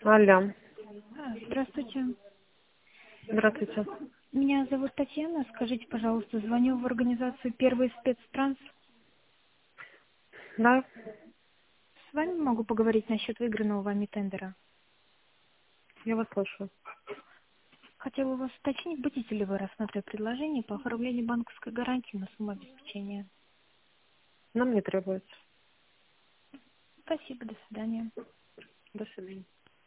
Алло. Здравствуйте. Здравствуйте. Меня зовут Татьяна. Скажите, пожалуйста, звоню в организацию «Первый спецтранс». Да, С вами могу поговорить насчет выигранного вами тендера. я вас слушаю. Хотела у вас уточнить, будете ли вы рассматривать предложение по оформлению банковской гарантии на сумму обеспечения. Нам не требуется. Спасибо, до свидания. До свидания.